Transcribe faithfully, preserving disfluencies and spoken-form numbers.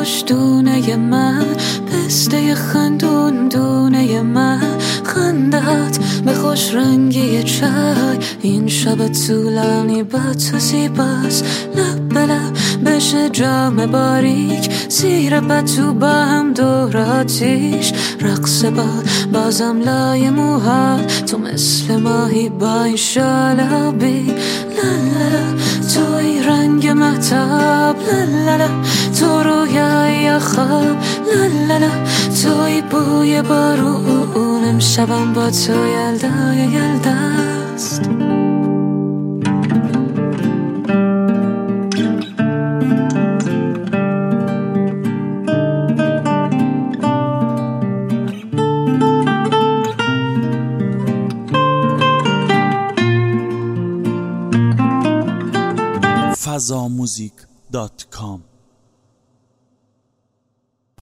خوش دونه من، پسته خندون دونه من، خندت به خوش رنگی چای، این شب طولانی با تو زیباست. لب به لب بشه جام باریک، زیر پتو با هم دور آتیش، رقص باد بازم لای موها، تو مثل ماهی با این شال آبی. لالا توی رنگ مهتاب، لالا تو رویای خواب، لالا توی بوی بارون، امشبم با تو یلدای یلداست. فضا موزیک دات کام